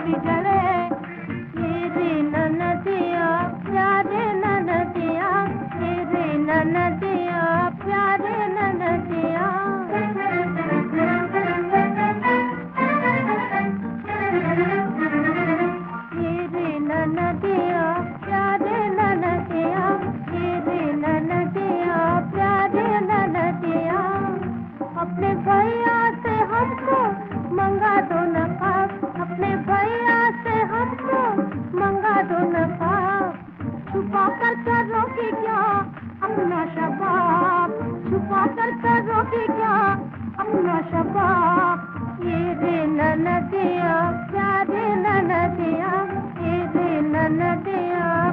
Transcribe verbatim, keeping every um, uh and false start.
बिगड़े। मेरी ननदिया प्यारे ननदिया, मेरी ननदिया प्यारे ननदिया। मेरी ननदिया प्यारे ननदिया, मेरी ननदिया प्यारे ननदिया। अपने भैया से हमको मंगा दो नकाब, अपने भैया से हमको मंगा दो नकाब। छुपा कर करोगी क्या अपना शबाब, छुपा कर करोगी क्या अपना शबाब। ये रे ननदिया प्यारे ननदिया, ये रे ननदिया